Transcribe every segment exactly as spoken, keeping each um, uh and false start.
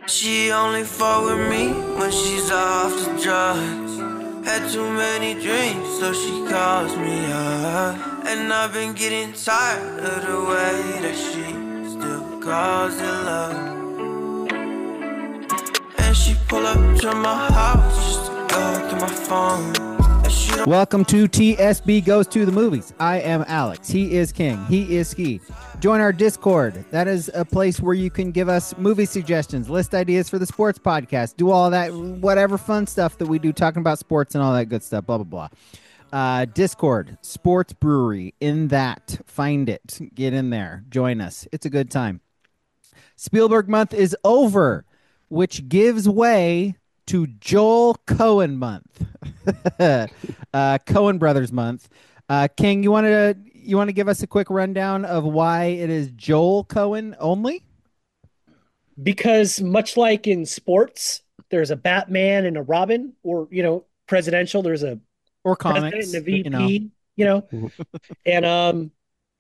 She only fuck with me when she's off the drugs. Had too many drinks, so she calls me up. And I've been getting tired of the way that she still calls it love. And she pull up to my house just to go through my phone. Welcome to T S B Goes to the Movies. I am Alex. He is King. He is Ski. Join our Discord. That is a place where you can give us movie suggestions, list ideas for the sports podcast, do all that, whatever fun stuff that we do, talking about sports and all that good stuff, blah, blah, blah. Uh, Discord, Sports Brewery, in that. Find it. Get in there. Join us. It's a good time. Spielberg month is over, which gives way to Joel Coen month. uh, Coen Brothers month. Uh, King, you want to you want to give us a quick rundown of why it is Joel Coen only? Because much like in sports, there's a Batman and a Robin, or you know, presidential. There's a or comics and a V P. You know, you know? and um,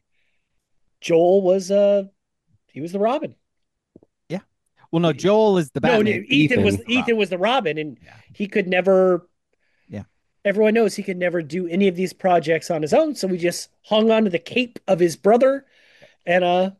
Joel was uh he was the Robin. Yeah. Well, no, Joel is the Batman. No, Ethan, Ethan was Ethan Robin. was the Robin, and yeah. he could never. Yeah. Everyone knows he could never do any of these projects on his own, so we just hung on to the cape of his brother and uh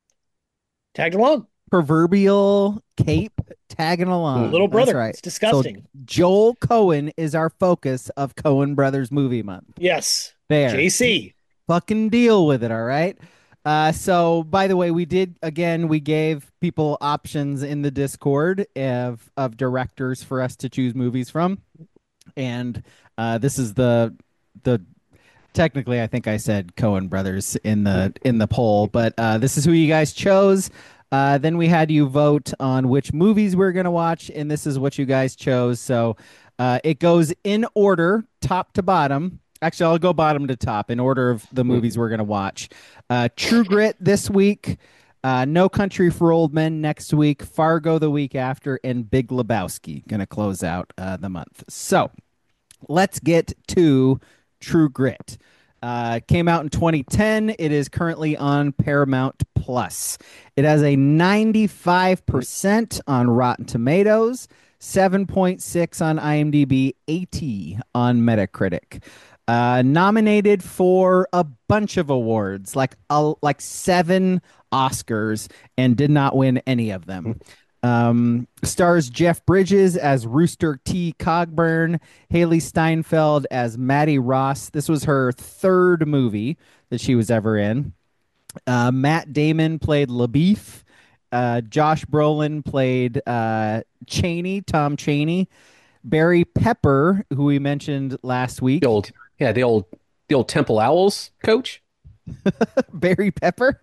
tagged along. Proverbial cape tagging along. Little brother. That's right. It's disgusting. So Joel Coen is our focus of Coen Brothers movie month. Yes. There. J C. Fucking deal with it, all right? Uh, so, by the way, we did, again, we gave people options in the Discord of, of directors for us to choose movies from. And uh, this is the the technically, I think I said Coen Brothers in the in the poll, but uh, this is who you guys chose. Uh, then we had you vote on which movies we we're going to watch, and this is what you guys chose. So uh, it goes in order, top to bottom. Actually, I'll go bottom to top in order of the movies we're going to watch. Uh, True Grit this week, uh, No Country for Old Men next week, Fargo the week after, and Big Lebowski going to close out uh, the month. So let's get to True Grit. Uh, came out in twenty ten. It is currently on Paramount Plus. It has a ninety-five percent on Rotten Tomatoes, seven point six on IMDb, eighty on Metacritic. Uh, nominated for a bunch of awards, like uh, like seven Oscars, and did not win any of them. Um, stars Jeff Bridges as Rooster T. Cogburn, Haley Steinfeld as Maddie Ross. This was her third movie that she was ever in. Uh, Matt Damon played LaBeef. Uh, Josh Brolin played uh, Cheney, Tom Cheney. Barry Pepper, who we mentioned last week. The old, yeah, the old, the old Temple Owls coach. Barry Pepper,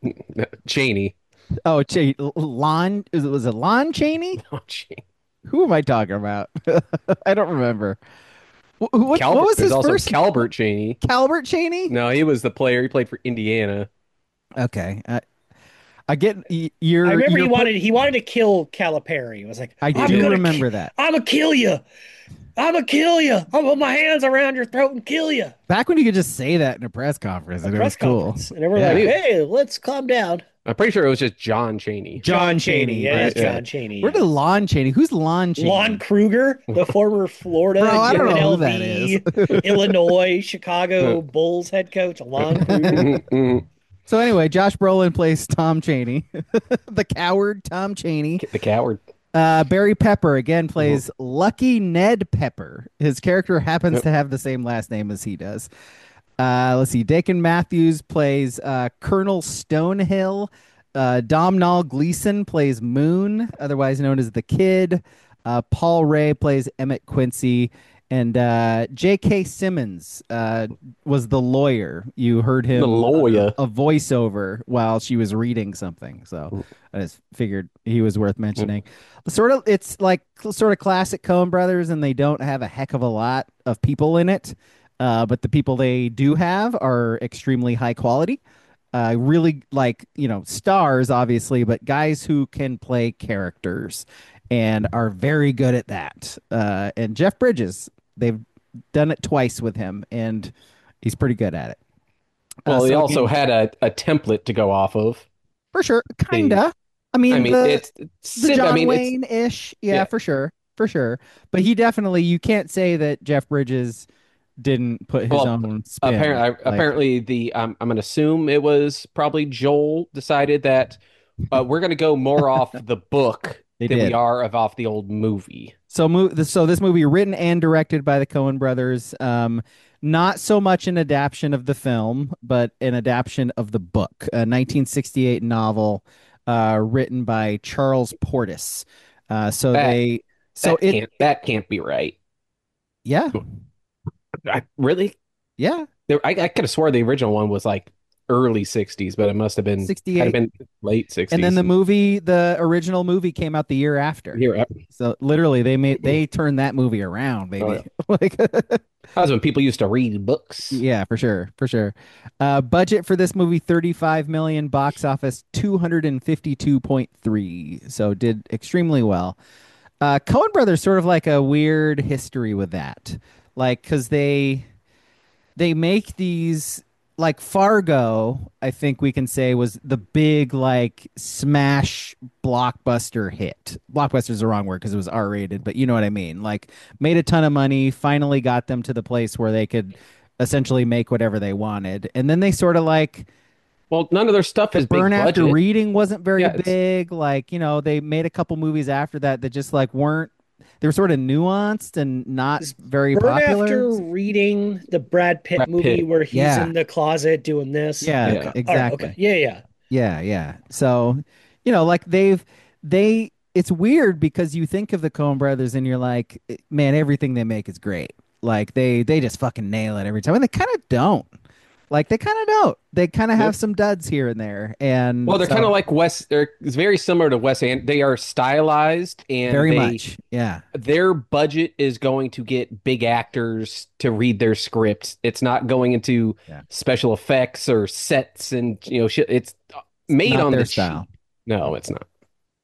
Cheney. Oh, Ch- Lon, was it Lon Chaney? Oh, Cheney. Who am I talking about? I don't remember. What, what, Calbert, what was his also first? Calbert Cheney. Calbert Cheney? No, he was the player. He played for Indiana. Okay. Uh, I get you're. I remember you're he wanted he wanted to kill Calipari. He was like, I I'm do gonna remember ki- that. I'm gonna kill you. I'm gonna kill you. I'm gonna put my hands around your throat and kill you. Back when you could just say that in a press conference, and a it press was cool. Conference. And everyone yeah. like, hey, let's calm down. I'm pretty sure it was just John Cheney. John Cheney, yeah, right? it's John yeah. Cheney. Where did Lon Chaney? Who's Lon Chaney? Lon Kruger, the former Florida, Bro, I don't know L who that is. Illinois, Chicago Bulls head coach, Lon Kruger. So anyway, Josh Brolin plays Tom Cheney, the coward Tom Cheney. The coward. Uh, Barry Pepper again plays mm-hmm. Lucky Ned Pepper. His character happens yep. to have the same last name as he does. Uh, let's see. Dakin Matthews plays uh, Colonel Stonehill. Uh, Domhnall Gleeson plays Moon, otherwise known as the Kid. Uh, Paul Ray plays Emmett Quincy. And uh, J K. Simmons uh, was the lawyer. You heard him the lawyer. A, a voiceover while she was reading something. So I just figured he was worth mentioning. Sort of, it's like sort of classic Coen Brothers, and they don't have a heck of a lot of people in it. Uh, but the people they do have are extremely high quality. Uh, really like, you know, stars, obviously, but guys who can play characters and are very good at that. Uh, and Jeff Bridges, they've done it twice with him, and he's pretty good at it. Well, uh, he so also again, had a, a template to go off of. For sure. Kinda. I I mean mean, the it's, the it's I John mean, it's Wayne ish, yeah, yeah. for sure, for sure. But he definitely, you can't say that Jeff Bridges didn't put his Well, own spin. apparently, Like apparently the um, I'm going to assume it was probably Joel decided that uh, we're going to go more off the book they than we did. are of off the old movie. So, mo- so this movie written and directed by the Coen brothers. Um, not so much an adaptation of the film, but an adaptation of the book, a nineteen sixty-eight novel uh, written by Charles Portis. Uh, so That they, so that it, can't that can't be right. yeah, I really yeah, there, I, I could have swore the original one was like early sixties, but it must have been had to sixty-eight. been late And then sixties. the movie, the original movie came out the year after. Here, So literally, they made they turned that movie around, oh, yeah. baby. Like, That was when people used to read books. yeah, for sure, for sure. Uh, budget for this movie thirty-five million, box office two hundred fifty-two point three. So did extremely well. Uh, Coen Brothers sort of like a weird history with that, like because they they make these like Fargo, I think we can say was the big like smash blockbuster hit. Blockbuster is the wrong word because it was R rated, but you know what I mean. Like made a ton of money, finally got them to the place where they could essentially make whatever they wanted. And then they sort of like Well, none of their stuff the is big Burn After budget. Reading wasn't very Yeah, it's big. Like, you know, they made a couple movies after that that just like weren't they were sort of nuanced and not Is very Burn popular. After Reading the Brad Pitt Brad movie Pitt. where he's Yeah. in the closet doing this? Yeah, Okay. Yeah. All right. Okay. exactly. Yeah. Yeah. Yeah, yeah. So, you know, like they've they it's weird because you think of the Coen brothers and you're like, man, everything they make is great. Like they they just fucking nail it every time. And they kind of don't. Like they kind of don't. They kind of have Nope. some duds here and there. Well, And they're kind so of like Wes. They're it's very similar to Wes, and they are stylized, and very they much. Yeah. their budget is going to get big actors to read their scripts. It's not going into Yeah. special effects or sets and you know shit. It's made Not on their the style. cheap. No, it's not.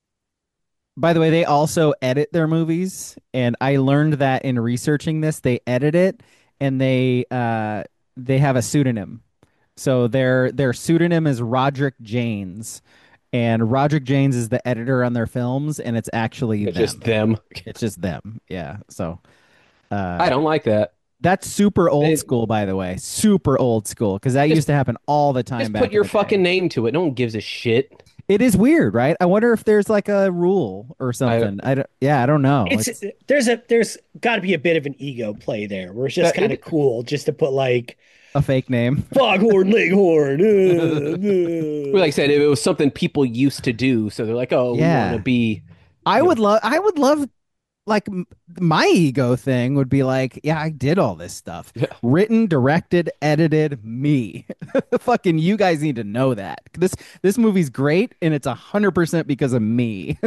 By the way, they also edit their movies, and I learned that in researching this, they edit it and they uh they have a pseudonym. So their their pseudonym is Roderick Janes, and Roderick Janes is the editor on their films, and it's actually It's them. just them. It's just them. Yeah. So uh, I don't like that. that's super old They- school, by the way. Super old school, because that Just- used to happen all the time Just back put in your the day. fucking name to it. No one gives a shit. It is weird, right? I wonder if there's like a rule or something. I, don't. Yeah, I don't know. It's It's- there's a there's got to be a bit of an ego play there where it's just Uh, kind of it- cool just to put like a fake name. Foghorn Leghorn. uh, Well, uh. like I said, it was something people used to do, so they're like, "Oh, we Yeah. want to be." I you know, would love. I would love. Like m- my ego thing would be like, yeah, I did all this stuff. Yeah. Written, directed, edited, me. Fucking you guys need to know that. This this movie's great and it's a hundred percent because of me.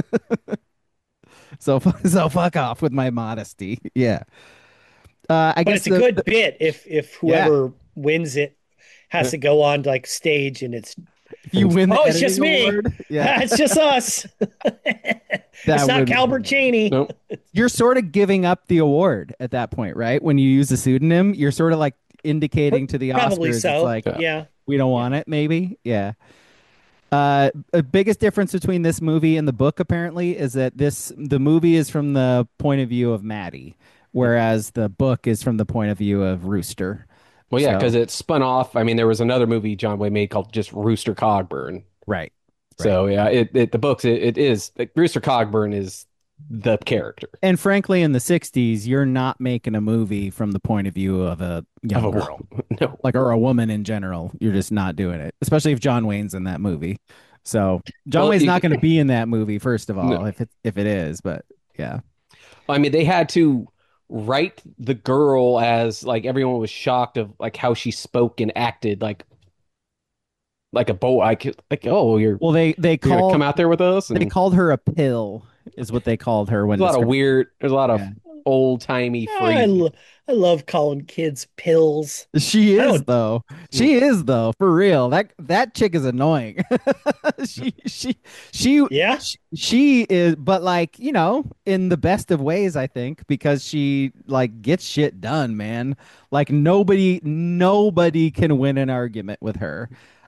So fu- so fuck off with my modesty. Yeah. Uh, I But guess it's a the- good the- bit if if whoever wins it has to go on like stage and it's if you win the Oh, it's just editing me. award, yeah, it's just us. that It's not would be Calbert funny. Cheney. no, You're sort of giving up the award at that point, right? When you use a pseudonym, you're sort of like indicating to the Probably Oscars, so. it's like, Yeah. Yeah. we don't want it, maybe. Yeah. Uh, the biggest difference between this movie and the book apparently is that this the movie is from the point of view of Maddie, whereas the book is from the point of view of Rooster. well, yeah, So- because it spun off. I mean, there was another movie John Wayne made called just Rooster Cogburn. Right. So yeah, it, it the books it, it is like, Rooster Cogburn is the character And frankly, in the sixties, you're not making a movie from the point of view of a young of a girl, no. like or a woman in general. You're just not doing it, especially if John Wayne's in that movie. So John Well, Wayne's you- not going to be in that movie, first of all, No. if it if it is. But yeah, I mean, they had to write the girl as like everyone was shocked of like how she spoke and acted like like a boy. Like, like oh, you're well, they they you're gonna call come out there with us. And they called her a pill, is what they called her when there's a lot of descri- weird. There's a lot of Yeah. old timey I, phrases. lo- I love calling kids pills. She I is don't- though. She is though, for real. That that chick is annoying. she she she Yeah. she, she is, but like, you know, in the best of ways, I think, because she like gets shit done, man. Like nobody nobody can win an argument with her.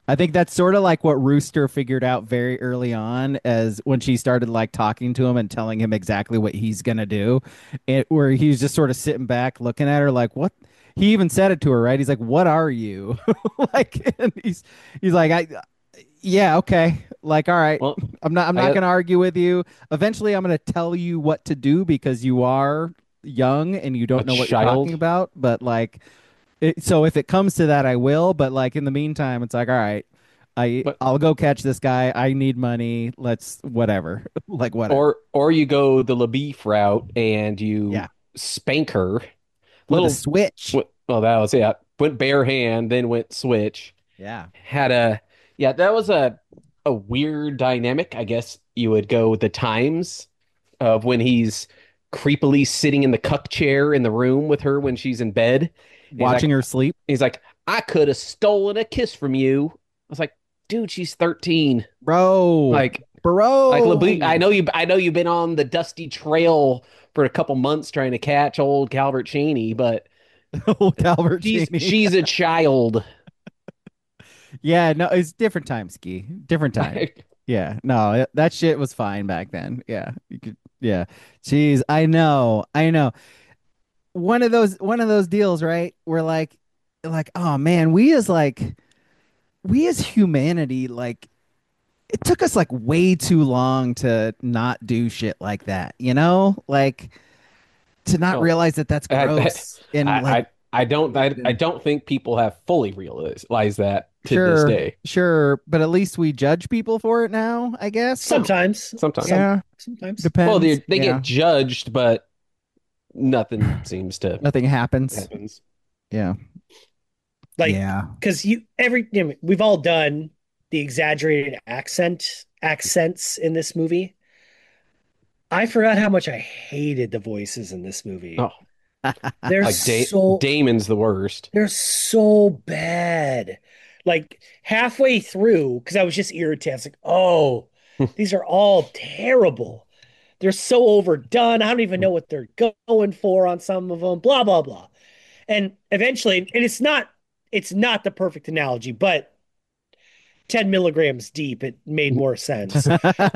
I think that's sort of like what Rooster figured out very early on, as when she started like talking to him and telling him exactly what he's gonna do, it, where he's just sort of sitting back looking at her like, what? He even said it to her, right? He's like, "What are you?" Like, and he's he's like, "I, yeah, okay, like, all right, Well, I'm not I'm I not got gonna argue with you. Eventually, I'm gonna tell you what to do because you are young and you a don't know what you're talking child, about, but like." It, so if it comes to that, I will. But like in the meantime, it's like, all right, I but I'll go catch this guy. I need money. Let's whatever, like whatever. or or you go the LaBeef route and Yeah, you spank her. with a Little, switch. wh- well, that was yeah. Went bare hand, then went switch. Yeah, Had a yeah. That was a a weird dynamic. I guess you would go the times of when he's creepily sitting in the cuck chair in the room with her when she's in bed. And he's watching like, her sleep, he's like, I could have stolen a kiss from you. I was like, dude, she's thirteen. bro, Like, like LaBeef, I bro. know you. I know you've been on the dusty trail for a couple months trying to catch old Calvert Cheney, but Old Calvert she's Cheney. she's a child. Yeah, no, it's different time, Ski. Different time. Yeah, no, it- that shit was fine back then. Yeah, you could. Yeah, jeez, I know, I know. One of those, one of those deals, right? Where like, like, oh man, we as like, we as humanity, like it took us like way too long to not do shit like that, you know? Like to not Well, realize that that's I, gross and I, like I, I don't, I, I don't think people have fully realized that to this sure, day. sure, but at least we judge people for it now, I guess. Some, Sometimes, sometimes. some Yeah, sometimes. Well, depends. they they Yeah, get judged, but nothing seems to nothing happens. happens. Yeah. Like, Yeah. because you every you know, we've all done the exaggerated accent accents in this movie. I forgot how much I hated the voices in this movie. Oh, They're like da so Damon's the worst. they're so bad. Like halfway through, because I was just irritated. I was like, oh, these are all terrible. They're so overdone. I don't even know what they're going for on some of them. Blah blah blah. And eventually, and it's not it's not the perfect analogy, but ten milligrams deep, it made more sense.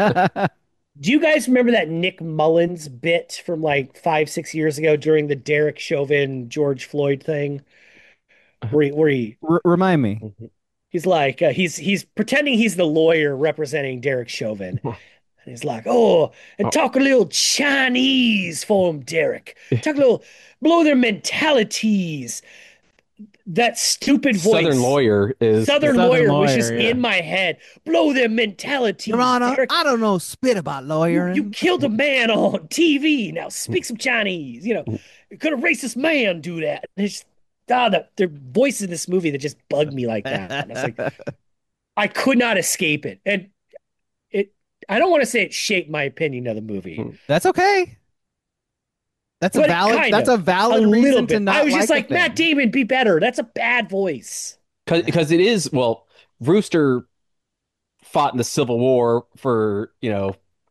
Do you guys remember that Nick Mullins bit from like five, six years ago during the Derek Chauvin George Floyd thing, where he, where he R remind me. he's like uh, he's he's pretending he's the lawyer representing Derek Chauvin, and he's like, oh, and Oh, talk a little Chinese for him, Derek. Talk a little, blow their mentalities. That stupid Southern voice. lawyer is Southern Southern lawyer was lawyer, just yeah. in my head. Blow their Your mentalities, Honor, Derek. I don't know spit about You, lawyering. you killed a man on T V. Now speak some Chinese. You know, could a racist man do that? And it's ah, the, the voice in this movie that just bugged me like that. And I was like, I could not escape it. And it, I don't want to say it shaped my opinion of the movie, That's okay. That's a but it valid. kind That's of a a valid little reason to bit. not I was just like a like, Matt thing. Damon, be better. That's a bad voice. because because it is well, Rooster fought in the Civil War for you know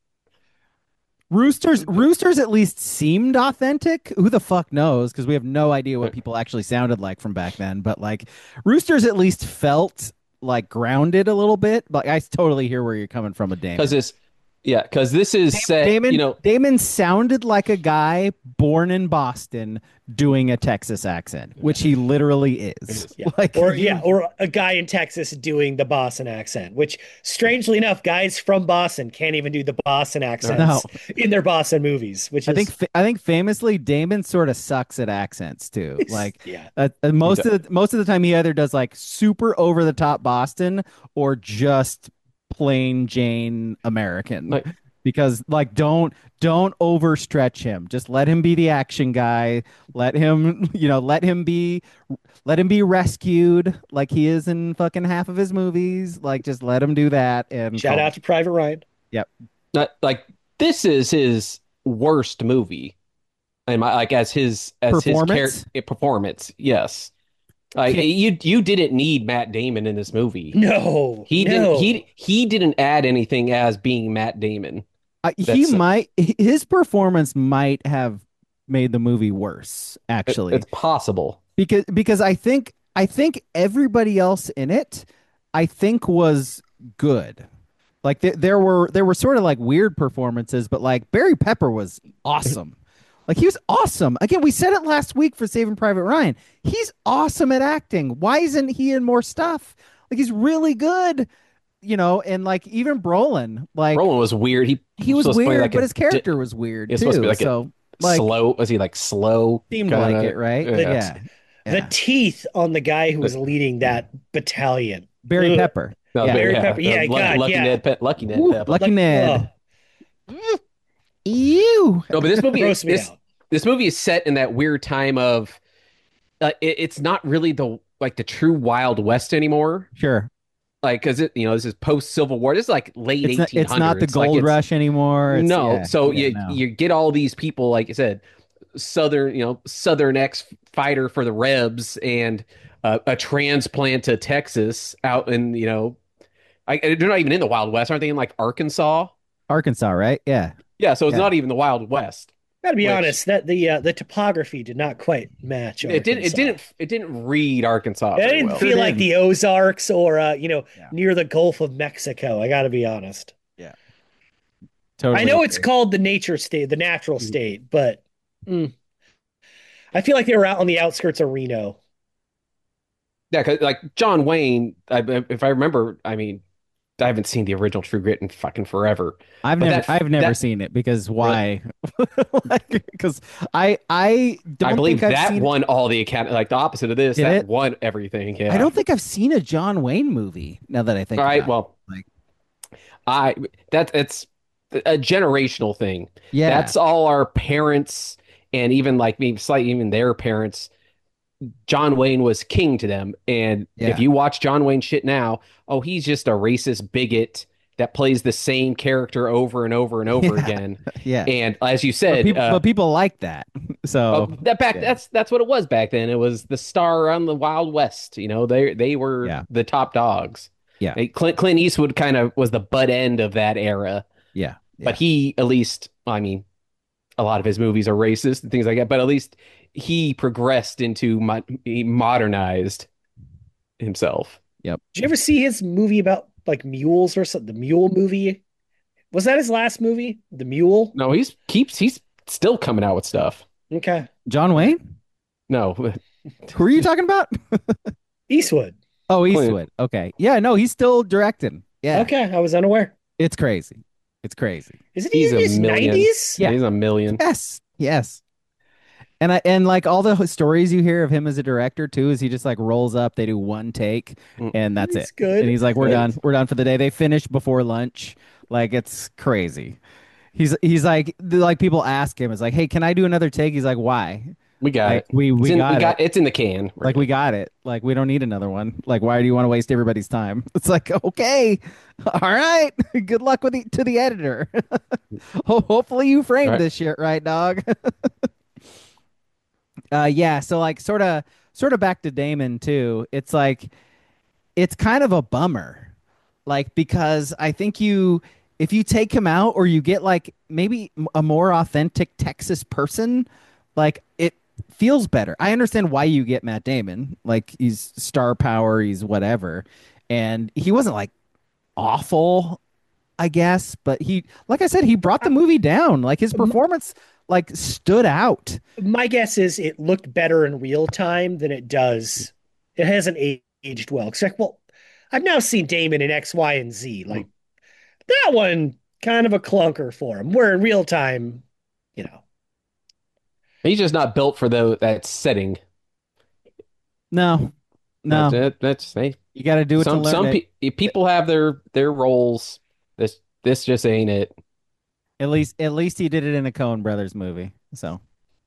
Roosters, roosters at least seemed authentic. Who the fuck knows? Because we have no idea what people actually sounded like from back then. But like, roosters at least felt like grounded a little bit. But I totally hear where you're coming from with because Damon. this yeah because this is set you Damon, know Damon sounded like a guy born in Boston doing a Texas accent, which he literally is. Yeah. Like, Or you- yeah, or a guy in Texas doing the Boston accent, which strangely enough, guys from Boston can't even do the Boston accents in their Boston movies, which I is think fa- I think famously Damon sort of sucks at accents too. Like yeah. uh, uh, most of the most of the time he either does like super over the top Boston or just plain Jane American. like Because like don't don't overstretch him. Just let him be the action guy. Let him, you know, let him be let him be rescued like he is in fucking half of his movies. Like just let him do that and Shout call out to Private Ryan. Yep. not like this is his worst movie and my like as his as his Performance? character performance yes like Okay. you you didn't need Matt Damon in this movie. No, He no. didn't he he didn't add anything as being Matt Damon. Uh, he That's- might his performance might have made the movie worse It- actually it's possible. because because I think I think everybody else in it I think was good. Like th- there were there were sort of like weird performances, but like Barry Pepper was awesome. Like he was awesome. Again, we said it last week for Saving Private Ryan. He's awesome at acting. Why isn't he in more stuff? Like he's really good, you know. And like even Brolin, like Roland was weird. He he was supposed to play weird, like but a his di- character was weird he was supposed to be too. like a So like slow. Was he like slow? seemed kinda- like it, right? Yeah. Yeah, The yeah. teeth on the guy who was leading that battalion. Barry Ugh. Pepper. That was Yeah. very- Barry Pepper. the Yeah, Lucky, God, Lucky yeah. Ned. Pe- Lucky Ned. Ooh, Pepper. Lucky Like, Ned. ugh, Ew. No, but this movie gross me this out. this movie is set in that weird time of uh, it, it's not really the like the true Wild West anymore. Sure. Like, because it you know this is post Civil War. This is like late It's not, eighteen hundreds. it's not the Like, gold it's- rush anymore. It's, No, yeah, so yeah, you no. you get all these people, like you said, Southern, you know, Southern ex fighter for the Rebs and uh, a transplant to Texas out in, you know, I, they're not even in the Wild West, aren't they? In like Arkansas? Arkansas, right? Yeah. Yeah, so it's Yeah. not even the Wild West. Gotta be Which- honest, that the uh, the topography did not quite match. It didn't. It Arkansas. didn't. It didn't read Arkansas It very didn't well. feel Sure like didn't. the Ozarks or uh, you know Yeah. near the Gulf of Mexico. I gotta be honest. Totally I know it's agree. called the nature state, the natural state, but mm, I feel like they were out on the outskirts of Reno. Yeah, 'cause, like John Wayne, I, if I remember, I mean, I haven't seen the original True Grit in fucking forever. I've but never that- I've never that- seen it because why? Because I I don't I believe think I've that seen won all the account, like the opposite of this. Did that it? won everything. Yeah. I don't think I've seen a John Wayne movie now that I think All right. about it. Well, Like- I that it's a generational thing. Yeah. That's all our parents and even like maybe slightly even their parents. John Wayne was king to them. And Yeah. if you watch John Wayne shit now, oh, he's just a racist bigot that plays the same character over and over and over Yeah. again. yeah. And as you But said, people, uh, but people like that. So oh, that back yeah. that's that's what it was back then. It was the star on the Wild West. You know, they they were Yeah. the top dogs. Yeah. They- Clint Clint Eastwood kind of was the butt end of that era. yeah. But he at least, I mean, a lot of his movies are racist and things like that, but at least he progressed into mo- he modernized himself. Did you ever see his movie about like mules or something? The Mule movie? Was that his last movie? The Mule? No, he's keeps he's still coming out with stuff. Okay. John Wayne? No, Who are you talking about? Eastwood. Oh, Clint. Eastwood. Okay. Yeah, no, he's still directing. Yeah. Okay, I was unaware. It's crazy. It's crazy. Isn't he He's in a his million. nineties? Yeah. he's a million. Yes. Yes. And I and like all the stories you hear of him as a director too is he just like rolls up, they do one take, Mm. and that's He's it. good. And he's like, "We're Good. done. We're done for the day." They finish before lunch. Like it's crazy. He's he's like like people ask him, it's like, "Hey, can I do another take?" He's like, "Why?" We got Like it. we It's we in, got we it. got it's in the can. Like we got it. Like we don't need another one. Like why do you want to waste everybody's time? It's like okay, all right. Good luck with the to the editor. Ho- Hopefully you framed Right. this shit right, dog. uh, yeah. So like sort of sort of back to Damon too. It's like it's kind of a bummer, like because I think you if you take him out or you get like maybe m- a more authentic Texas person, like it feels better. I understand why you get Matt Damon. Like he's star power, he's whatever. And he wasn't like awful, I guess, but he like I said, he brought the movie down. Like his performance like stood out. My guess is it looked better in real time than it does. It hasn't aged well. It's like, well, I've now seen Damon in X, Y, and Z. Like that one, kind of a clunker for him. Where in real time, you know, He's just not built for the that setting. No. No. That- that's hey, You got to do it some to learn some it. pe- people have their their roles. This this just ain't it. At least at least he did it in a Coen Brothers movie. So,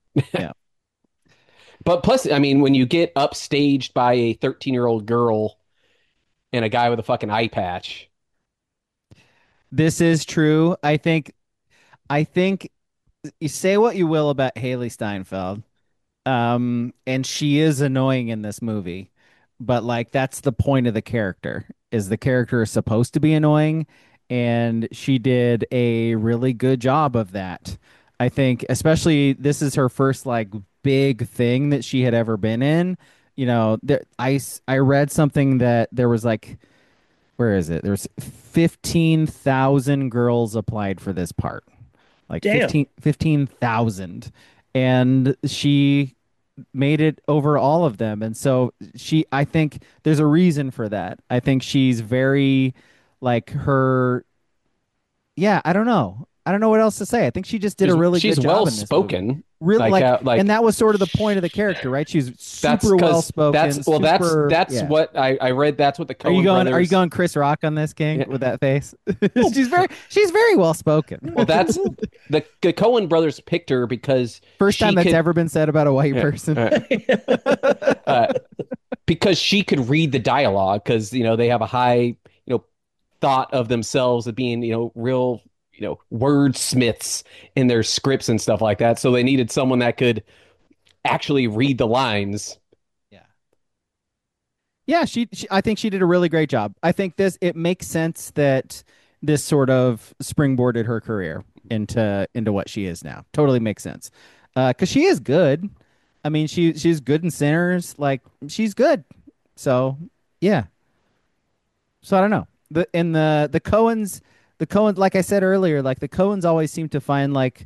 But plus, I mean, when you get upstaged by a thirteen year old girl and a guy with a fucking eye patch, this is true. I think I think you say what you will about Haley Steinfeld. Um, and she is annoying in this movie, but like that's the point of the character is the character is supposed to be annoying, and she did a really good job of that. I think, especially this is her first like big thing that she had ever been in. You know, there, I s- I read something that there was like where is it? There's fifteen thousand girls applied for this part. Like Damn. fifteen fifteen thousand, and she made it over all of them. And so she, I think there's a reason for that. I think she's very like her, yeah, I don't know. I don't know what else to say. I think she just did She's, a really she's good well job in this movie. spoken. Really, Like, like, uh, like and that was sort of the point of the character, right? She's that's super well because spoken. that's well that's super- that's yeah. what I I read. That's what the Are you Coen going? Are you brothers. going Chris Rock on this, King, Yeah. with that face? she's very, she's very well spoken. Well, that's the the Coen brothers picked her because First she time that's could- ever been said about a white Yeah, person. uh, uh, because she could read the dialogue because you know they have a high you know thought of themselves as being you know real you know wordsmiths in their scripts and stuff like that. So they needed someone that could actually read the lines. Yeah. Yeah, she, she I think she did a really great job. I think this it makes sense that this sort of springboarded her career into into what she is now. Totally makes sense. Uh, 'cause she is good. I mean, she she's good in Sinners. Like she's good. So, yeah. So I don't know. The in the the Coens the Coens like I said earlier, like the Coens always seem to find like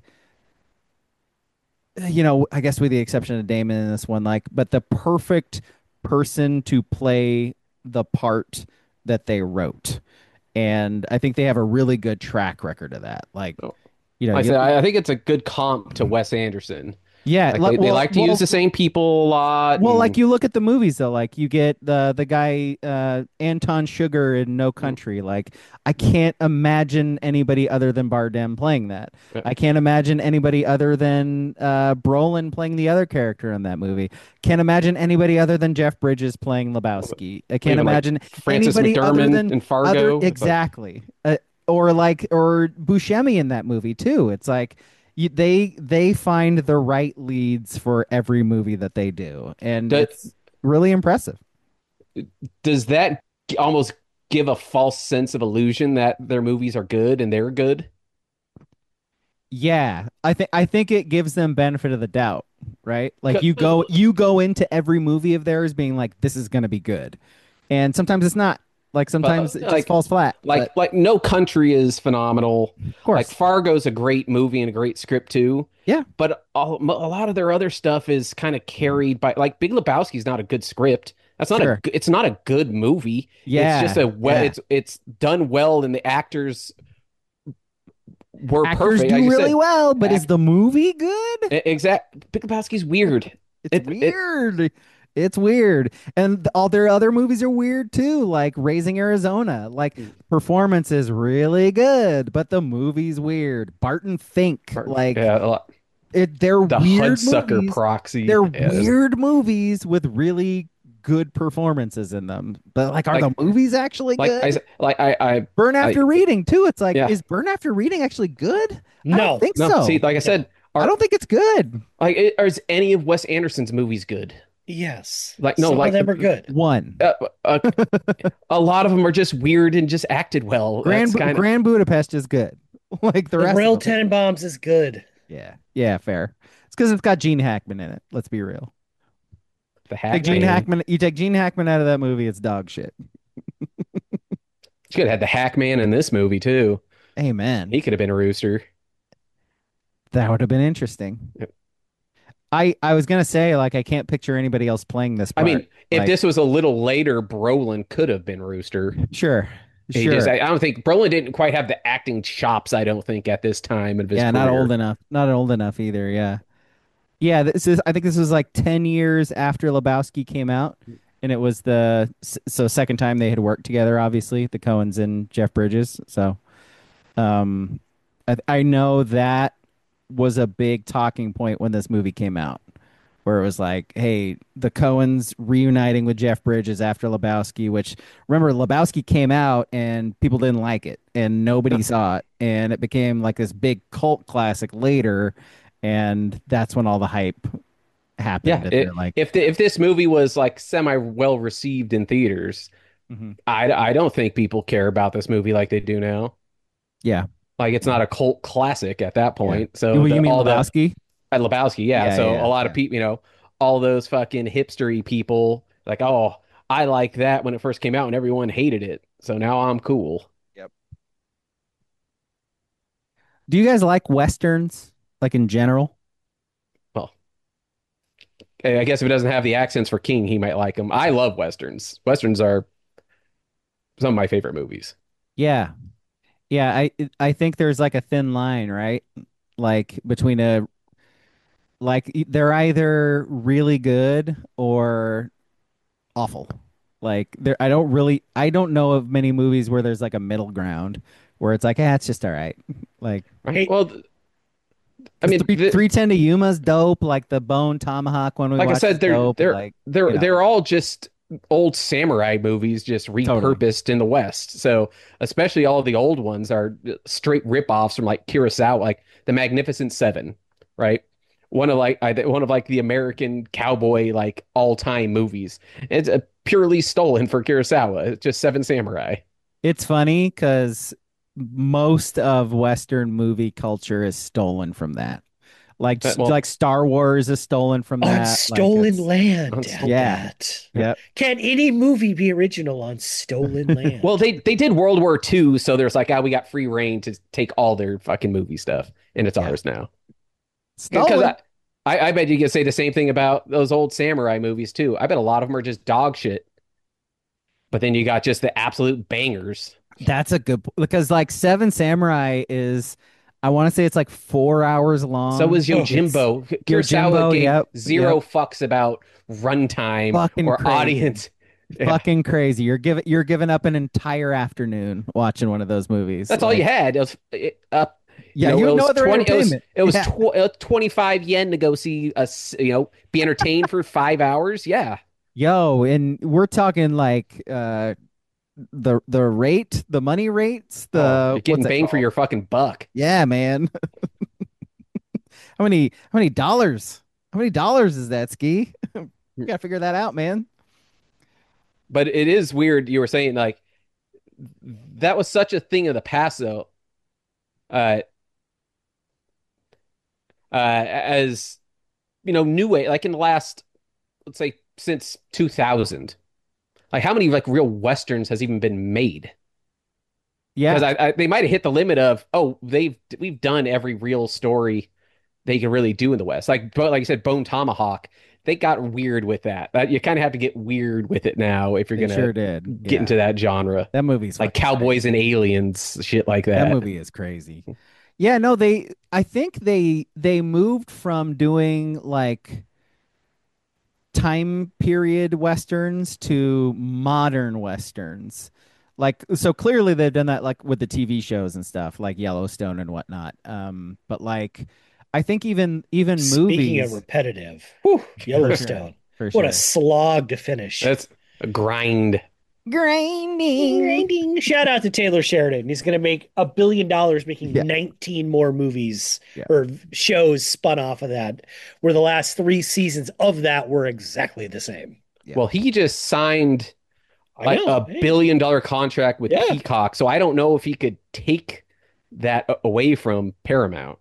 you know, I guess with the exception of Damon in this one, like, but the perfect person to play the part that they wrote. And I think they have a really good track record of that. Like, Oh. you know, I you- said I I think it's a good comp to Wes Anderson. yeah, Like li- they, they well- like to well- use the same people a lot. Well, and- like you look at the movies though, like you get the the guy uh Anton Sugar in No Country. Like I can't imagine anybody other than Bardem playing that. Yeah. I can't imagine anybody other than uh Brolin playing the other character in that movie. Can't imagine anybody other than Jeff Bridges playing Lebowski. I can't Even, like, imagine Francis anybody other McDermott than in Fargo. other, exactly. Uh, or like or Buscemi in that movie too. It's like you, they they find the right leads for every movie that they do, and Does- it's really impressive. Does that g- almost give a false sense of illusion that their movies are good and they're good? Yeah, I think I think it gives them benefit of the doubt, right? Like you go you go into every movie of theirs being like, this is gonna be good, and sometimes it's not. Like sometimes it just like- falls flat. Like but- like No Country is phenomenal. of course, Like Fargo's a great movie and a great script too. Yeah. But a, a lot of their other stuff is kind of carried by like Big Lebowski's not a good script. That's not Sure. a g- it's not a good movie. yeah, It's just a well yeah. it's it's done well and the actors were Actors perfect. do Like you really said, well, but is act- the movie good? exact Big Lebowski's weird. It's It- it- weird. It's weird. And all their other movies are weird too, like Raising Arizona. Like Mm. performance is really good, but the movie's weird. Barton Fink, like yeah, a lot- it, they're the weird Hudsucker movies. proxy. They're Yeah, it's- weird movies with really good performances in them. But like, are Like- the movies actually like good? I s- like I I Burn After Reading too. It's like, Yeah. is Burn After Reading actually good? I No. don't think no so. see like I said I don't think it's good. like it, is any of Wes Anderson's movies good? Yes. Like, no, Some like of them the- are good. One. Uh, uh, a lot of them are just weird and just acted well. Grand That's kind of Grand Budapest is good. Like the, The rest Real of them. Tenenbaums is good. Yeah. Yeah, fair. It's because it's got Gene Hackman in it. Let's be real. the Take Gene Hackman. Hackman. You take Gene Hackman out of that movie, it's dog shit. You could have had the Hackman in this movie too. Amen. He could have been a rooster. That would have been interesting. Yep. I I was gonna say like I can't picture anybody else playing this I part. mean, if Like- this was a little later, Brolin could have been Rooster. sure, He sure. just- I, I don't think Brolin didn't quite have the acting chops. I don't think at this time of his yeah, not career. old enough. Not old enough either. Yeah, yeah. This is. I think this was like ten years after Lebowski came out, and it was the s- so second time they had worked together. Obviously, the Coens and Jeff Bridges. So, um, I, I know that was a big talking point when this movie came out, where it was like, hey, the Coens reuniting with Jeff Bridges after Lebowski, which remember Lebowski came out and people didn't like it and nobody saw it. And it became like this big cult classic later. And that's when all the hype happened. Yeah, And it- they're like, If the, if this movie was like semi well received in theaters, Mhm. I I don't think people care about this movie like they do now. yeah. Like it's not a cult classic at that point. So you, the- you mean all the- Lebowski? At Lebowski, yeah. Yeah, so yeah, a lot yeah. of people, you know, all those fucking hipstery people, like, oh, I like that when it first came out, and everyone hated it. So now I'm cool. Do you guys like westerns, like in general? Well, I guess if it doesn't have the accents for King, he might like them. I love westerns. Westerns are some of my favorite movies. Yeah, yeah. I I think there's like a thin line, right? Like between a like e- they're either really good or awful. Like there, I don't really, I don't know of many movies where there's like a middle ground where it's like, ah, it's just all right. Like, Right? Hey, Well, th- I because mean, three the, three ten to Yuma's dope. Like the Bone Tomahawk one we like I watched is said, they're dope. they're Like, they're you know, they're all just old samurai movies, just totally. repurposed in the West. So, especially all the old ones are straight rip-offs from like Kurosawa, like The Magnificent Seven, right? One of like I, one of like the American cowboy like all-time movies. It's uh, purely stolen for Kurosawa. It's just Seven Samurai. It's funny because most of Western movie culture is stolen from that. Like, Uh, s- well, like Star Wars is stolen from on that. Like, stolen it's land on- at yeah, that. yep. Can any movie be original on stolen land? well, they they did World War Two, so there's like, ah, we got free reign to take all their fucking movie stuff, and it's Yeah. ours now. Because Stolen. I, I, I bet you could say the same thing about those old samurai movies too. I bet a lot of them are just dog shit. But then you got just the absolute bangers. That's a good because like Seven Samurai is, I want to say it's like four hours So long. was Oh, it's- Yojimbo. Kurosawa Yojimbo, gave yep, zero yep. fucks about runtime Fucking or crazy. audience. Yeah. Fucking crazy. You're giving you're giving up an entire afternoon watching one of those movies. That's all Like, you had. It was it, uh, yeah, you know, you it have no was other twenty. It was, entertainment. it was Yeah. tw- uh, twenty-five yen to go see us. You know, be entertained for five hours. Yeah. Yo, and we're talking like uh the the rate, the money rates, the Oh, you're getting what's it bang for called? your fucking buck. Yeah, man. How many how many dollars? How many dollars is that, Ski? You gotta figure that out, man. But it is weird. You were saying like that was such a thing of the past, though. Uh, uh, as you know, new way like in the last, let's say, since two thousand. Like how many like real westerns has even been made? Yeah, Because I, I they might have hit the limit of oh they've we've done every real story they can really do in the West. Like but like you said, Bone Tomahawk. They got weird with that. That you kind of have to get weird with it now if you're they gonna sure did. get Yeah. into that genre. That movie's Like fucking cowboys and crazy. aliens, shit like That that. movie is crazy. Yeah, no, they I think they they moved from doing like time period westerns to modern westerns. Like so clearly they've done that like with the T V shows and stuff like Yellowstone and whatnot. Um, but like I think even even Speaking of movies repetitive, whew, Yellowstone. for What sure. a slog to finish. That's a grind. Grinding. Grinding. Shout out to Taylor Sheridan. He's going to make a billion dollars making Yeah. nineteen more movies Yeah. or shows spun off of that, where the last three seasons of that were exactly the same. Yeah. Well, he just signed I like know. a Hey. billion dollar contract with Yeah. Peacock, so I don't know if he could take that a- away from Paramount.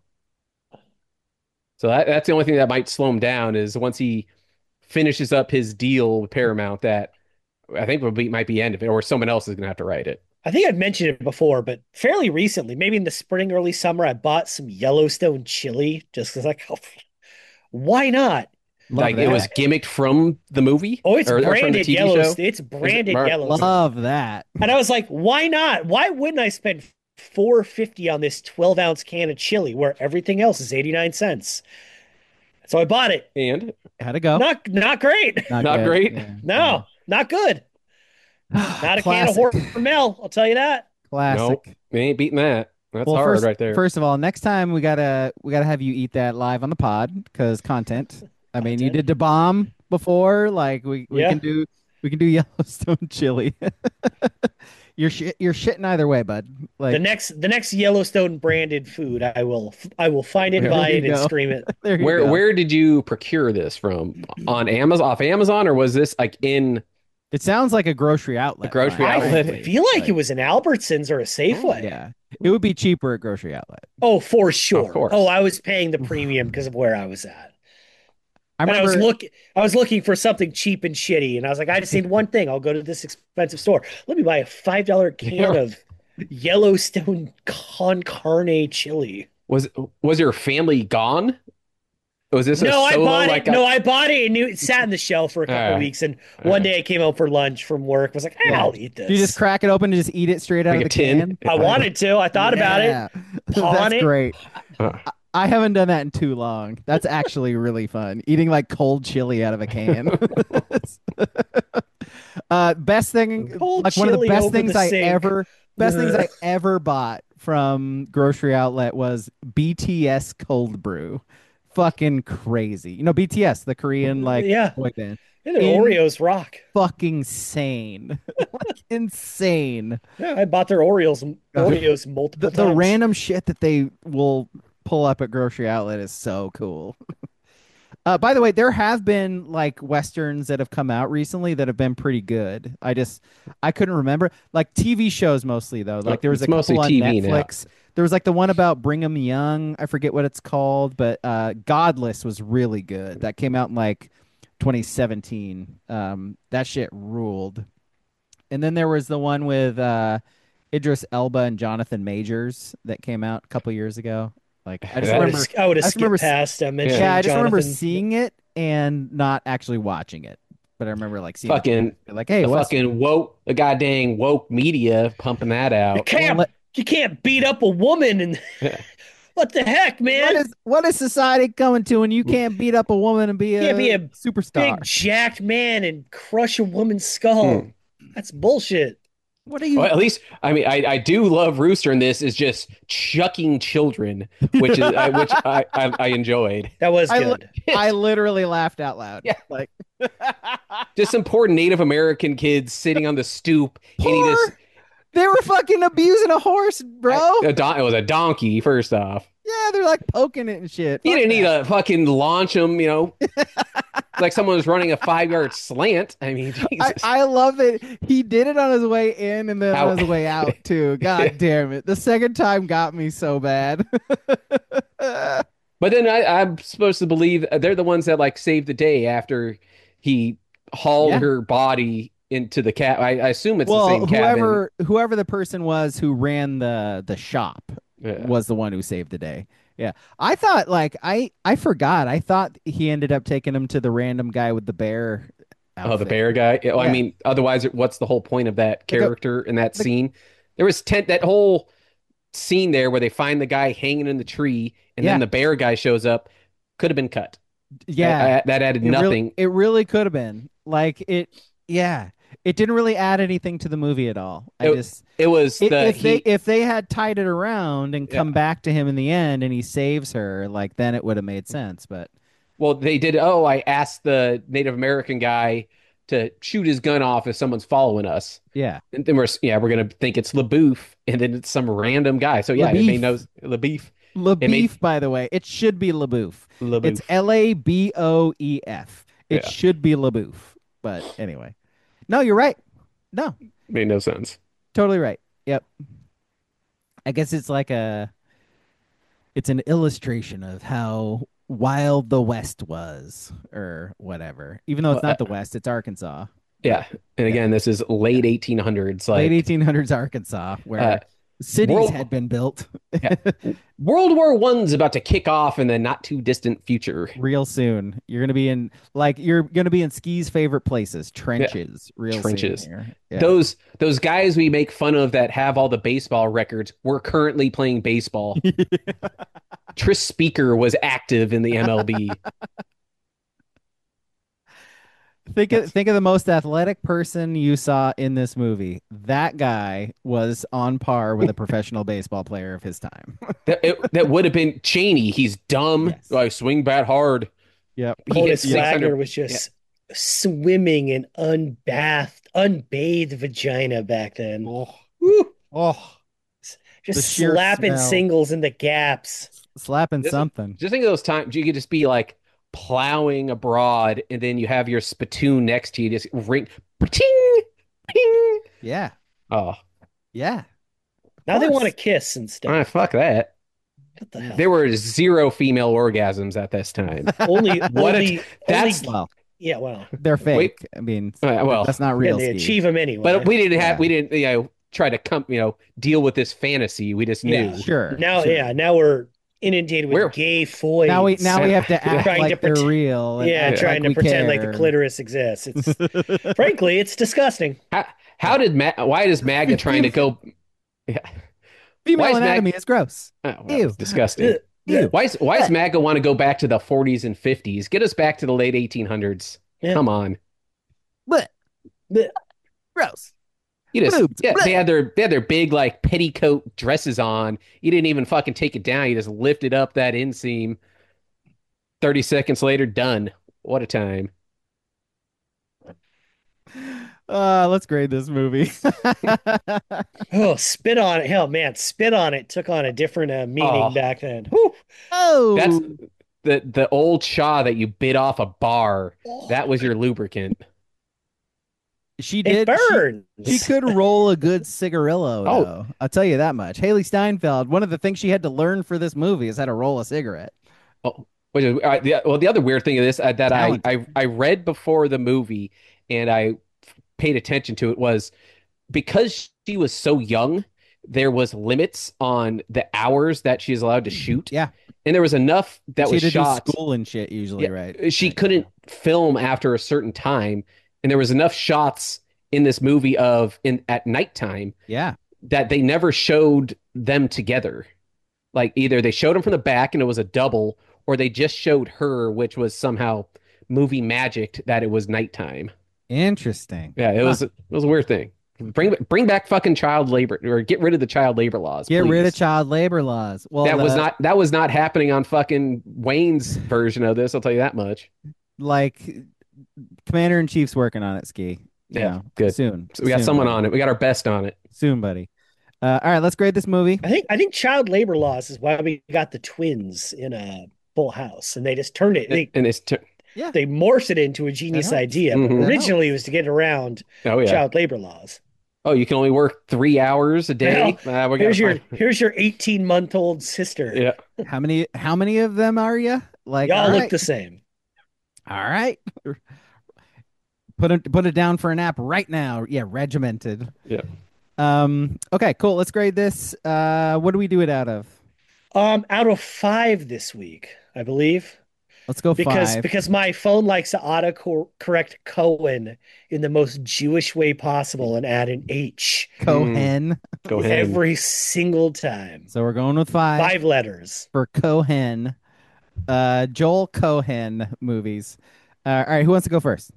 So that, that's the only thing that might slow him down is once he finishes up his deal with Paramount, that I think will be might be end of it, or someone else is going to have to write it. I think I'd mentioned it before, but fairly recently, maybe in the spring, early summer, I bought some Yellowstone chili just because, like, why not? Love Like it that. was gimmicked from the movie, Oh, it's or, or from the branded T V show. Yellowstone. It's branded Mar- Yellowstone. Love that. And I was like, why not? Why wouldn't I spend four fifty on this twelve ounce can of chili where everything else is eighty-nine cents? So I bought it. And How'd it go? Not not great. not good. great? Yeah. No, not good. Yeah. Not a can of Classic. Hormel, I'll tell you that. Classic. nope, they ain't beating that. That's Well, hard first, right there. first of all, next time we gotta we gotta have you eat that live on the pod because content. I mean, you Content. did the bomb before, like we, we Yeah. can do we can do Yellowstone chili. you're shit you're shitting either way, bud. Like The next the next Yellowstone branded food, I will I will find it, Yeah. buy There it, you and go. stream it. there you Where go. where did you procure this from? On Amazon, off Amazon, or was this like in It sounds like a grocery outlet. grocery Brian, outlet? I frankly. feel like Like, it was an Albertsons or a Safeway. Yeah, it would be cheaper at grocery outlet. Oh, for sure. course. Oh, I was paying the premium because of where I was at. I And I was remember. look I was looking for something cheap and shitty, and I was like, I just need one thing. I'll go to this expensive store. Let me buy a five dollar can of Yellowstone con carne chili. Was was your family gone? Was this a No, I solo bought like it. a, No, I bought it and it sat in the shelf for a all couple right, weeks. And all one right. day I came out for lunch from work. I was like, eh, Yeah. I'll eat Do you just this. crack it open and just eat it straight out Like of a the tin? can? I wanted to. I thought about it. Yeah. Pawn That's it. great. Uh, I- I haven't done that in too long. That's actually really fun. Eating like cold chili out of a can. uh, best thing, Cold like one of the chili best over things the I sink. ever, best things I Ugh. ever bought from grocery outlet was B T S cold brew. Fucking crazy. You know B T S, the Korean like Yeah. boy band. Yeah, their In Oreos rock. fucking sane. Like insane. Yeah, I bought their Oreos Oreos multiple The, the times. random shit that they will pull up at grocery outlet is so cool. Uh, by the way, there have been like westerns that have come out recently that have been pretty good. I just I couldn't remember like T V shows mostly though. Like there was It's a mostly couple on T V now. Netflix. There was like the one about Brigham Young. I forget what it's called, but uh, Godless was really good. That came out in like twenty seventeen. Um, that shit ruled. And then there was the one with uh, Idris Elba and Jonathan Majors that came out a couple years ago. Like I just That I would remember, have, I would have I just remember, skipped past uh, mentioning yeah, I just remember Jonathan. seeing it and not actually watching it. But I remember like seeing the Fucking trailer, like, hey, the what's fucking woke, the goddamn woke media pumping that You out. can't, Well, you can't beat up a woman and what the heck, what man? is what is society coming to when you can't beat up a woman and be a, Can't be a superstar? Big jacked man and crush a woman's skull. Hmm. That's bullshit. What are you? Well, at least I mean I, I do love Rooster in this is just chucking children, which is I, which I, I I enjoyed. That was I li- good. I literally laughed out loud. Yeah. Like Just some poor Native American kids sitting on the stoop, and he poor. just They were fucking abusing a horse, bro. a don- it was a donkey. First off, Yeah, they're like poking it and shit. you Fuck didn't need that. to fucking launch him, you know, like someone was running a five yard slant. I mean, I, Jesus. I love it. He did it on his way in and then Out. on his way out too. God damn it. The second time got me so bad. But then I, I'm supposed to believe they're the ones that like saved the day after he hauled Yeah. her body into the cat. I, I assume it's the Well, same cabin. whoever whoever the person was who ran the the shop Yeah. was the one who saved the day. Yeah. I thought like I I forgot. I thought he ended up taking him to the random guy with the bear Oh, the outfit. bear guy. Yeah, well, I Yeah. mean, otherwise, what's the whole point of that a- character in that the- scene? There was ten that whole scene there where they find the guy hanging in the tree, and Yeah. then the bear guy shows up. Could have been cut. Yeah. I- I- that added It really- nothing. it really could have been. Like it yeah. It didn't really add anything to the movie at all. I It- just It was If, the if they he- if they had tied it around and come Yeah. back to him in the end and he saves her, like then it would have made sense. But well, they did. Oh, I asked the Native American guy to shoot his gun off if someone's following us, yeah, and then we're yeah we're gonna think it's LaBouffe, and then it's some random guy. So yeah, it LaBeef. made no LaBeef. LaBeef, made- by the way, it should be LaBouffe. LaBouffe. It's L A B O E F. It Yeah. should be LaBouffe. But anyway, no, you're right. No, Made no sense. totally right. Yep. I guess it's like a, it's an illustration of how wild the West was, or whatever. Even though it's Well, not the West, it's Arkansas. Yeah, and again, this is late eighteen hundreds, like Late eighteen hundreds Arkansas, where Uh, cities world- had been built World War One's about to kick off in the not too distant future. real soon. You're gonna be in like you're gonna be in Ski's favorite places, trenches, real Trenches. soon here. Yeah. Those those guys we make fun of that have all the baseball records were currently playing baseball. Tris Speaker was active in the M L B. Think of think of the most athletic person you saw in this movie. That guy was on par with a professional baseball player of his time. that, it, that would have been Cheney. He's dumb. Yes. I swing bat hard. Yep. He hit Honus six hundred. Wagner was just swimming in unbathed, unbathed vagina back then. Oh, Woo! oh, Just the sheer slapping smell. singles in the gaps. slapping This is- something. Just think of those times you could just be like plowing abroad, and then you have your spittoon next to you, just ring, ting, ping. Yeah. Oh, Yeah. Now they course. want to kiss and stuff. ah, fuck that. What the hell? There were zero female orgasms at this time. only What a only t- that's only Well, yeah, well, they're Wait. fake. I mean, Uh, well, that's not and real they ski. achieve them anyway. but we didn't have Yeah. we didn't you know try to come you know deal with this fantasy. We just Yeah. knew. Sure. now, sure. yeah, now we're inundated with We're- gay foids. Now we now we have to act Trying to like they're pretend- real. and yeah, act trying like to we pretend like care. the clitoris exists. It's frankly, it's disgusting. How, how did Ma- why is MAGA trying to go? Yeah. Female Why is Mag- anatomy is gross. Oh, that Ew. was disgusting. Ugh. Ew. Why is why does MAGA want to go back to the forties and fifties? Get us back to the late eighteen hundreds. Yeah. Come on. Blech. Blech. Gross. You just Boobs. yeah, Blech. they had their they had their big like petticoat dresses on. You didn't even fucking take it down. You just lifted up that inseam. thirty seconds later, done. What a time. Uh, let's grade this movie. Oh, spit on it. Hell, man, spit on it took on a different uh, meaning Oh. back then. Whew. oh, That's the the old Shaw that you bit off a bar. That was your lubricant. she It did. She, burns. she could roll a good cigarillo. Oh. Though. I'll tell you that much. Haley Steinfeld. One of the things she had to learn for this movie is how to roll a cigarette. Oh, which is, uh, the, well, the other weird thing of this uh, that I, Talented. I I read before the movie and I paid attention to it was because she was so young, there was limits on the hours that she's allowed to shoot. Yeah. And there was enough that she was had to shot. do school and shit usually, Yeah, right? She Right. couldn't film after a certain time, and there was enough shots in this movie of in at nighttime Yeah. that they never showed them together. Like either they showed them from the back and it was a double, or they just showed her, which was somehow movie magic that it was nighttime. Interesting. Yeah, it Huh. was it was a weird thing. Bring bring back fucking child labor or get rid of the child labor laws. Get rid of please. child labor laws. Well, that was the- not that was not happening on fucking Wayne's version of this. I'll tell you that much. like Commander in Chief's working on it. Ski. You Yeah, know, good. Soon. So we got Soon, someone buddy. on it. We got our best on it. Soon, buddy. Uh, all right, let's grade this movie. I think I think child labor laws is why we got the twins in a Full House, and they just turned it. They And it's t- they morphed it into a genius helps. idea. Mhm. But That originally, it was to get around oh yeah. child labor laws. Oh, you can only work three hours a day. Uh, we Here's gotta your find- here's your eighteen month old sister. yeah. How many? How many of them are you? Like, Y'all all look right, the same. all right. Put it put it down for an app right now. Yeah, regimented. Yeah. Um. Okay. Cool. Let's grade this. Uh. What do we do it out of? Um, out of five this week, I believe, Let's go because five. because my phone likes to auto correct Cohen in the most Jewish way possible and add an H Cohen. Go ahead. every single time. So we're going with five, Five letters. for Cohen. Uh. Joel Cohen movies. Uh, all right. Who wants to go first?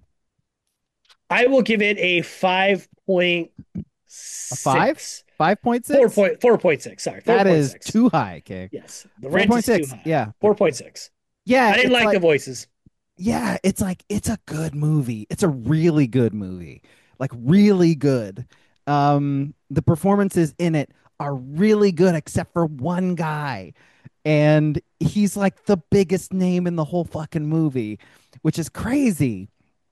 I will give it a five point A five? six. Five point six. Four point four point six. Sorry, four That point is six. too high, Kick. Yes, the Four rent point is too six. high. Yeah. Four point six. Yeah. I didn't it's like, the voices. Yeah, it's like it's a good movie. It's a really good movie. Like really good. Um the performances in it are really good except for one guy. And he's like the biggest name in the whole fucking movie, which is crazy.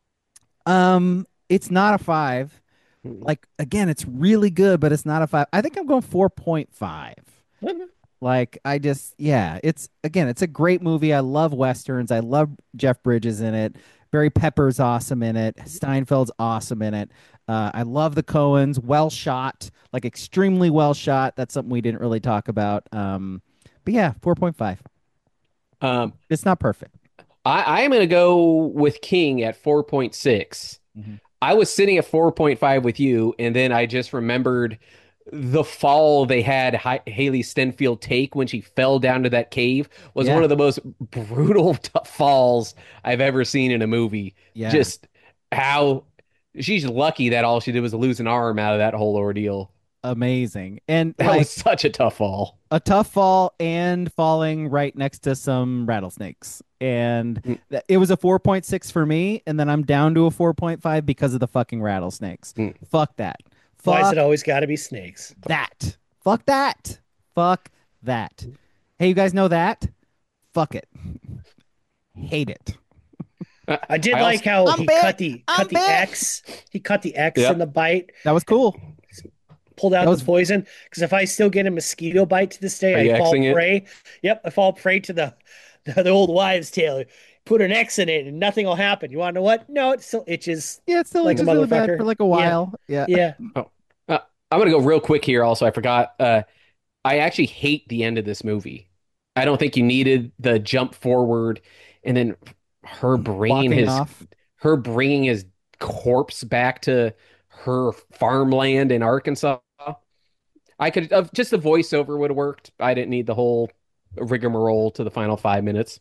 Um it's not a five. Like again, it's really good, but it's not a five. I think I'm going four point five. Like I just yeah, it's again, it's a great movie. I love westerns. I love Jeff Bridges in it. Barry Pepper's awesome in it. Steinfeld's awesome in it. Uh, I love the Coens. Well shot, like extremely well shot. That's something we didn't really talk about. Um, but yeah, four point five. Um, It's not perfect. I, I am going to go with King at four point six. Mhm. I was sitting at four point five with you, and then I just remembered the fall they had Hi- Haley Stenfield take when she fell down to that cave was Yeah. one of the most brutal t- falls I've ever seen in a movie. Yeah. Just how she's lucky that all she did was lose an arm out of that whole ordeal. Amazing. And That like was such a tough fall. a tough fall and falling right next to some rattlesnakes. And Mm. th- it was a four point six for me. And then I'm down to a four point five because of the fucking rattlesnakes. Mm. Fuck that. Why is Fuck it always got to be snakes? that. Fuck that. Fuck that. Hey, you guys know that? Fuck it. Hate it. I did I like I'm how he big. cut the I'm cut the big. X. He cut the X Yep. in the bite. That was cool. pulled out That was the poison. Because if I still get a mosquito bite to this day, Are you I fall Xing it? prey. Yep, I fall prey to the the, the old wives' tale. Put an X in it and nothing will happen. You want to know what? No, it still itches yeah, it still like a itches really bad motherfucker. for like a Yeah, while. Yeah. yeah. Oh, uh, I'm gonna go real quick here. Also, I forgot. Uh, I actually hate the end of this movie. I don't think you needed the jump forward and then her bringing Walking his off. her bringing his corpse back to her farmland in Arkansas. I could uh, just the voiceover would have worked. I didn't need the whole rigmarole to the final five minutes.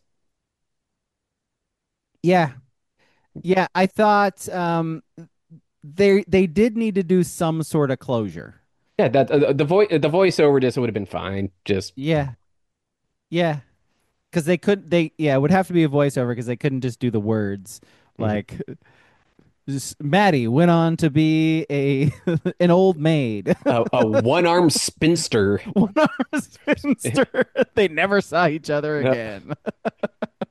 Yeah. Yeah, I thought um they they did need to do some sort of closure. Yeah, that uh, the voice the voiceover just would have been fine. Just Yeah. Yeah. Because they couldn't they yeah, it would have to be a voiceover because they couldn't just do the words. mhm. Like s- Maddie went on to be a an old maid. a, a one-armed spinster. One armed spinster. They never saw each other Yep. again.